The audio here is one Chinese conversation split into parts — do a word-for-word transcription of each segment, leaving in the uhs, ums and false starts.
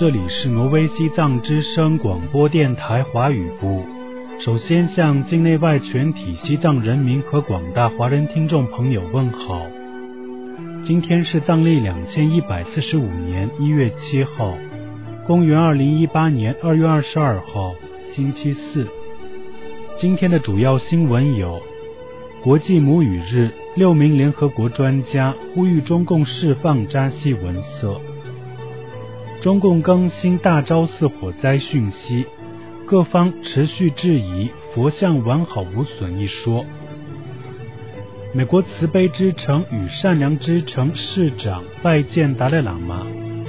这里是挪威西藏之声广播电台华语部。首先向境内外全体西藏人民和广大华人听众朋友问好。今天是藏历两千一百四十五年一月七号，公元二零一八年二月二十二号，星期四。今天的主要新闻有：国际母语日，六名联合国专家呼吁中共释放扎西文色；中共更新大昭寺火灾讯息，各方持续质疑佛像完好无损一说；美国慈悲之城与善良之城市长拜见达赖喇嘛；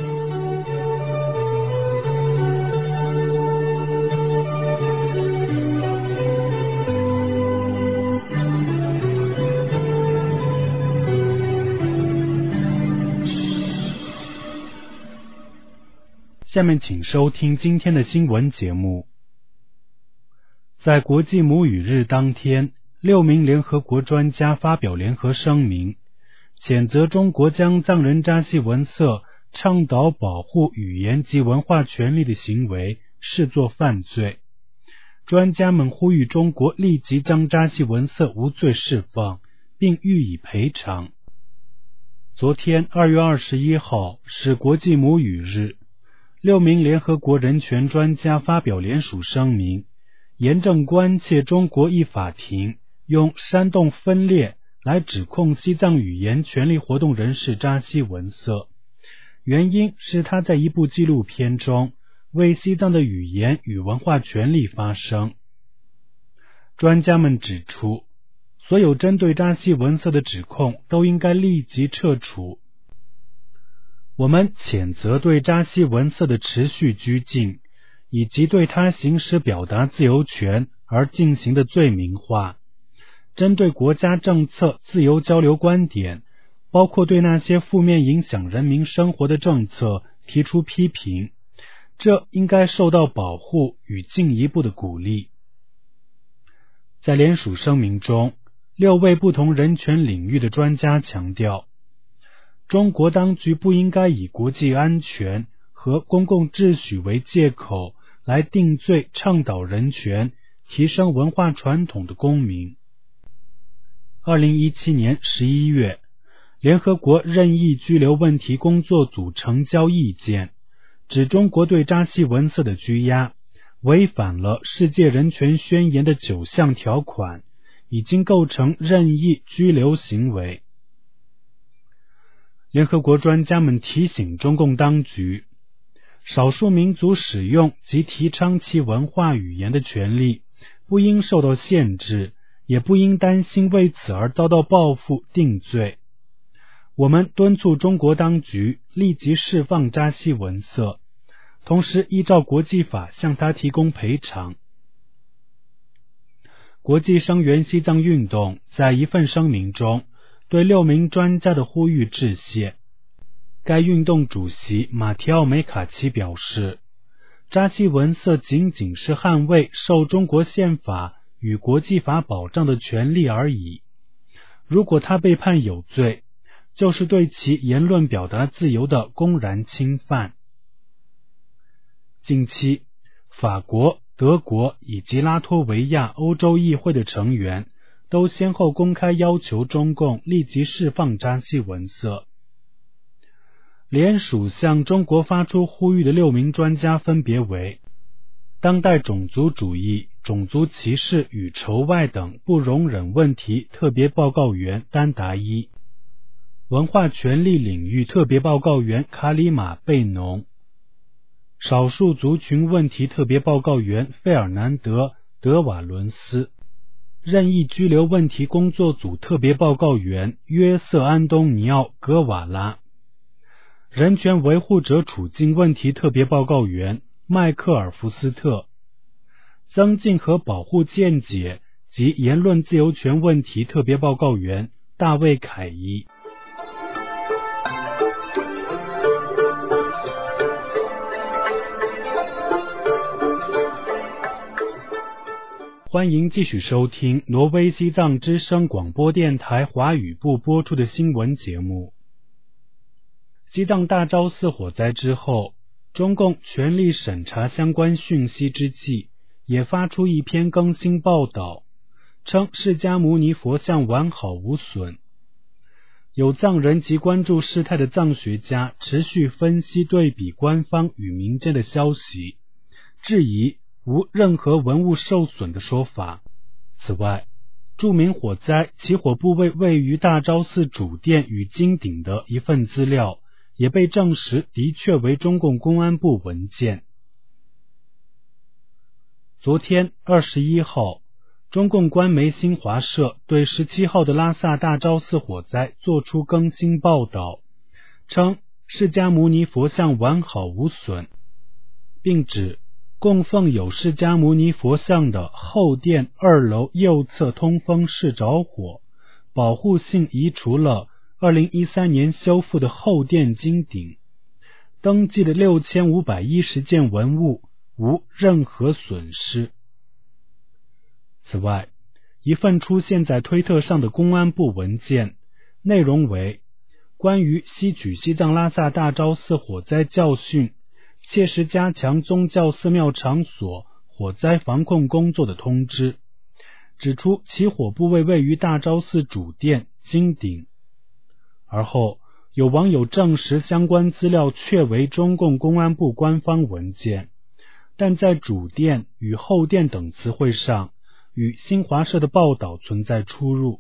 下面请收听今天的新闻节目。在国际母语日当天，六名联合国专家发表联合声明，谴责中国将藏人扎西文色倡导保护语言及文化权利的行为视作犯罪。专家们呼吁中国立即将扎西文色无罪释放，并予以赔偿。昨天二月二十一号是国际母语日，六名联合国人权专家发表联署声明，严正关切中国一法庭用煽动分裂来指控西藏语言权利活动人士扎西文色，原因是他在一部纪录片中为西藏的语言与文化权利发声。专家们指出，所有针对扎西文色的指控都应该立即撤除。我们谴责对扎西文色的持续拘禁，以及对他行使表达自由权而进行的罪名化，针对国家政策自由交流观点，包括对那些负面影响人民生活的政策提出批评，这应该受到保护与进一步的鼓励。在联署声明中，六位不同人权领域的专家强调，中国当局不应该以国际安全和公共秩序为借口来定罪倡导人权、提升文化传统的公民。二零一七年十一月，联合国任意拘留问题工作组呈交意见，指中国对扎西文色的拘押违反了世界人权宣言的九项条款，已经构成任意拘留行为。联合国专家们提醒中共当局，少数民族使用及提倡其文化语言的权利不应受到限制，也不应担心为此而遭到报复定罪。我们敦促中国当局立即释放扎西文色，同时依照国际法向他提供赔偿。国际声援西藏运动在一份声明中对六名专家的呼吁致谢。该运动主席马提奥梅卡奇表示，扎西文色仅仅是捍卫受中国宪法与国际法保障的权利而已。如果他被判有罪，就是对其言论表达自由的公然侵犯。近期，法国、德国以及拉脱维亚欧洲议会的成员都先后公开要求中共立即释放扎西文色。联署向中国发出呼吁的六名专家分别为当代种族主义、种族歧视与仇外等不容忍问题特别报告员丹达伊、文化权利领域特别报告员卡里马贝农、少数族群问题特别报告员费尔南德·德瓦伦斯、任意拘留问题工作组特别报告员约瑟安东尼奥·格瓦拉、人权维护者处境问题特别报告员迈克尔·福斯特、增进和保护见解及言论自由权问题特别报告员大卫·凯伊。欢迎继续收听挪威西藏之声广播电台华语部播出的新闻节目。西藏大昭寺火灾之后， 中共全力审查相关讯息之际，也发出一篇更新报道，称释迦牟尼佛像完好无损。有藏人及关注事态的藏学家持续分析对比官方与民间的消息，质疑无任何文物受损的说法。此外，著名火灾起火部位位于大昭寺主殿与金顶的一份资料，也被证实的确为中共公安部文件。昨天二十一号，中共官媒新华社对十七号的拉萨大昭寺火灾作出更新报道，称释迦牟尼佛像完好无损，并指供奉有释迦牟尼佛像的后殿二楼右侧通风室着火，保护性移除了二零一三年修复的后殿金顶，登记的六千五百一十件文物无任何损失。此外，一份出现在推特上的公安部文件，内容为关于吸取西藏拉萨大昭寺火灾教训，切实加强宗教寺庙场所火灾防控工作的通知，指出起火部位位于大昭寺主殿金顶。而后有网友证实相关资料确为中共公安部官方文件，但在主殿与后殿等词汇上与新华社的报道存在出入。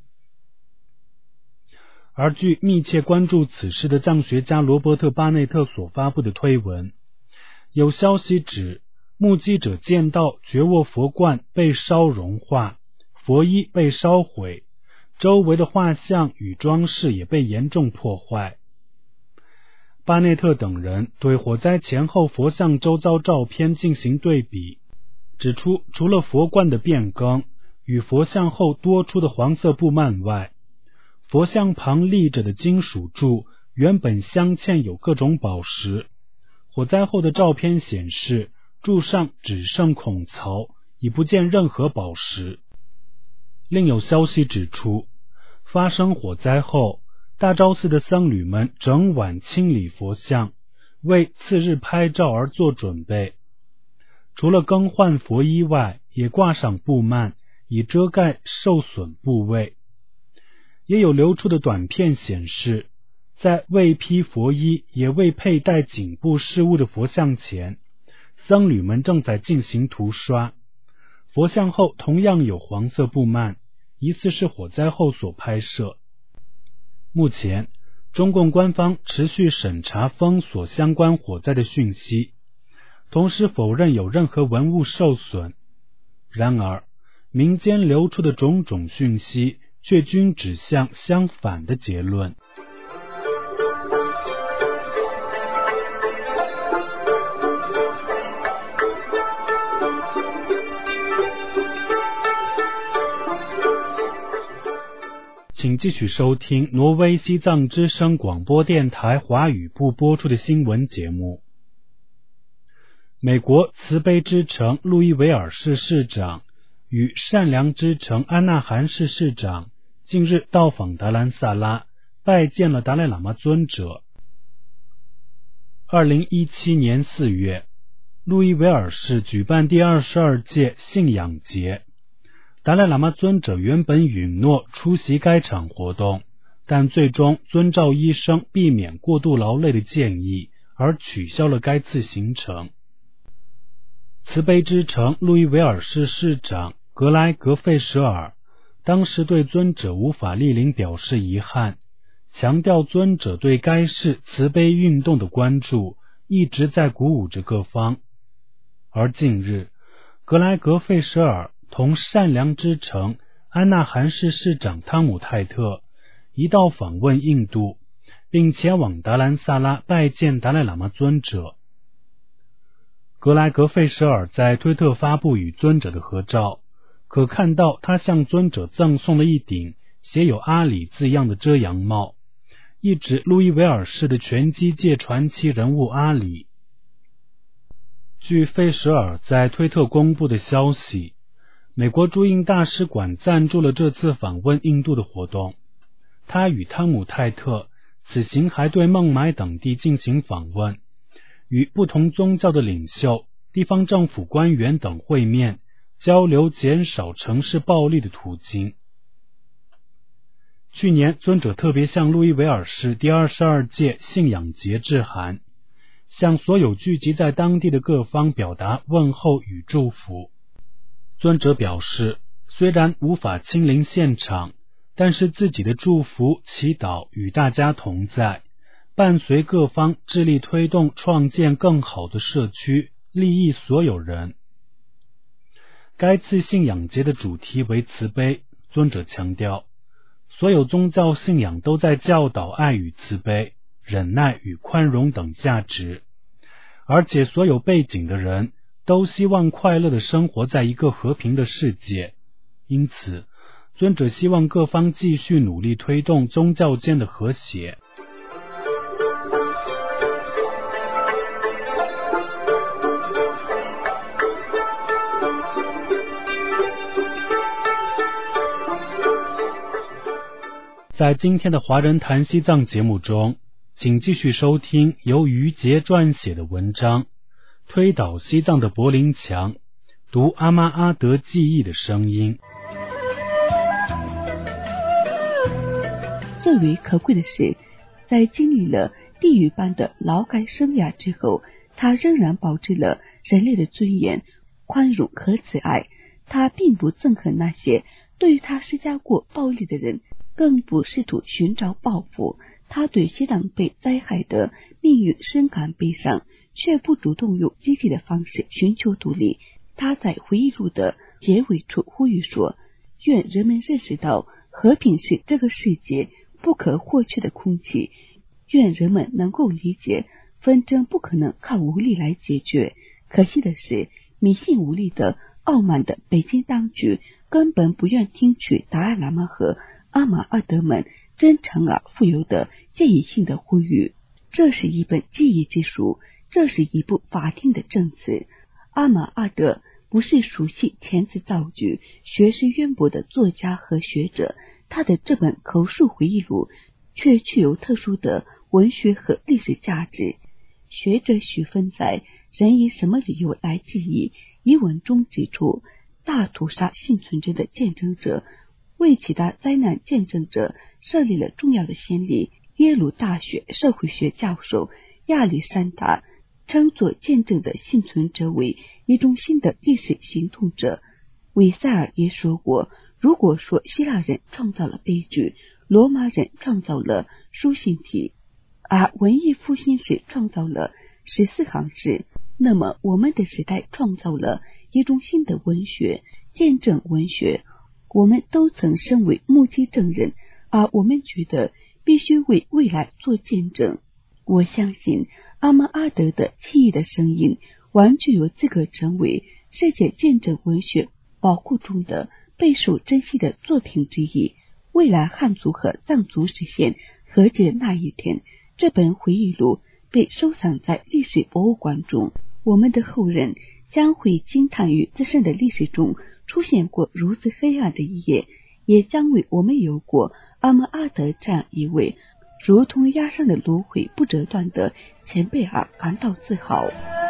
而据密切关注此事的藏学家罗伯特·巴内特所发布的推文，有消息指目击者见到觉沃佛冠被烧融化，佛衣被烧毁，周围的画像与装饰也被严重破坏。巴内特等人对火灾前后佛像周遭照片进行对比，指出除了佛冠的变更与佛像后多出的黄色布幔外，佛像旁立着的金属柱原本镶嵌有各种宝石，火灾后的照片显示柱上只剩孔槽，已不见任何宝石。另有消息指出，发生火灾后，大昭寺的僧侣们整晚清理佛像，为次日拍照而做准备。除了更换佛衣外，也挂上布幔，以遮盖受损部位。也有流出的短片显示，在未披佛衣也未佩戴颈部饰物的佛像前，僧侣们正在进行涂刷。佛像后同样有黄色布幔，疑似是火灾后所拍摄。目前，中共官方持续审查封锁相关火灾的讯息，同时否认有任何文物受损。然而，民间流出的种种讯息却均指向相反的结论。请继续收听挪威西藏之声广播电台华语部播出的新闻节目。美国慈悲之城路易维尔市市长与善良之城安纳罕市市长近日到访达兰萨拉，拜见了达赖喇嘛尊者。二零一七年四月，路易维尔市举办第二十二届信仰节，达赖喇嘛尊者原本允诺出席该场活动，但最终遵照医生避免过度劳累的建议而取消了该次行程。慈悲之城路易维尔市市长格莱格费舍尔当时对尊者无法莅临表示遗憾，强调尊者对该市慈悲运动的关注一直在鼓舞着各方。而近日，格莱格费舍尔同善良之城安纳罕市市长汤姆泰特一道访问印度，并前往达兰萨拉拜见达赖喇嘛尊者。格莱格费舍尔在推特发布与尊者的合照，可看到他向尊者赠送了一顶写有阿里字样的遮阳帽，意指路易维尔市的拳击界传奇人物阿里。据费舍尔在推特公布的消息，美国驻印大使馆赞助了这次访问印度的活动。他与汤姆泰特此行还对孟买等地进行访问， 与不同宗教的领袖、地方政府官员等会面，交流减少城市暴力的途径。去年，尊者特别向路易维尔市第二十二届信仰节致函，向所有聚集在当地的各方表达问候与祝福。尊者表示，虽然无法亲临现场，但是自己的祝福、祈祷与大家同在，伴随各方致力推动创建更好的社区，利益所有人。该次信仰节的主题为慈悲，尊者强调，所有宗教信仰都在教导爱与慈悲、忍耐与宽容等价值，而且所有背景的人都希望快乐地生活在一个和平的世界。因此，尊者希望各方继续努力推动宗教间的和谐。在今天的华人谈西藏节目中，请继续收听由于杰撰写的文章《推倒西藏的柏林墙》，读阿妈阿德记忆的声音。 最为可贵的是，在经历了地狱般的劳改生涯之后，他仍然保持了人类的尊严、宽容和慈爱。他并不憎恨那些对于他施加过暴力的人，更不试图寻找报复。他对西藏被灾害的命运深感悲伤，却不主动用积极的方式寻求独立。他在回忆录的结尾处呼吁说，愿人们认识到和平是这个世界不可或缺的空气，愿人们能够理解纷争不可能靠武力来解决。可惜的是，迷信无力的傲慢的北京当局根本不愿听取达赖喇嘛和阿玛阿德们真诚而富有的建议性的呼吁。这是一本记忆之书，这是一部法定的证词。阿玛阿德不是熟悉遣词造句、学识渊博的作家和学者，他的这本口述回忆录却具有特殊的文学和历史价值。学者许芬在《人以什么理由来记忆》一文中指出，大屠杀幸存者的见证者为其他灾难见证者设立了重要的先例。耶鲁大学社会学教授亚历山大称作见证的幸存者为一种新的历史行动者。韦塞尔也说过，如果说希腊人创造了悲剧，罗马人创造了书信体，而文艺复兴时创造了十四行诗，那么我们的时代创造了一种新的文学，见证文学。我们都曾身为目击证人，而我们觉得必须为未来做见证。我相信阿玛阿德的记忆的声音完全有资格成为世界见证文学宝库中的备受珍惜的作品之一。未来汉族和藏族实现和解的那一天，这本回忆录被收藏在历史博物馆中，我们的后人将会惊叹于自身的历史中出现过如此黑暗的一页，也将为我们有过阿玛阿德这样一位如同压上的芦荟不折断的前辈而感到自豪。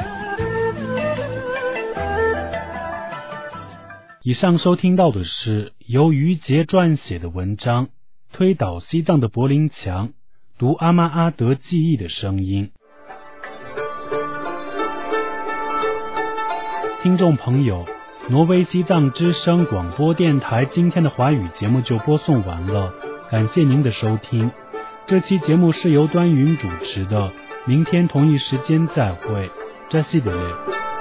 以上收听到的是由于杰撰写的文章《推倒西藏的柏林墙》，读阿玛阿德记忆的声音。听众朋友，挪威西藏之声广播电台今天的华语节目就播送完了，感谢您的收听。这期节目是由端云主持的，明天同一时间再会，扎西德勒。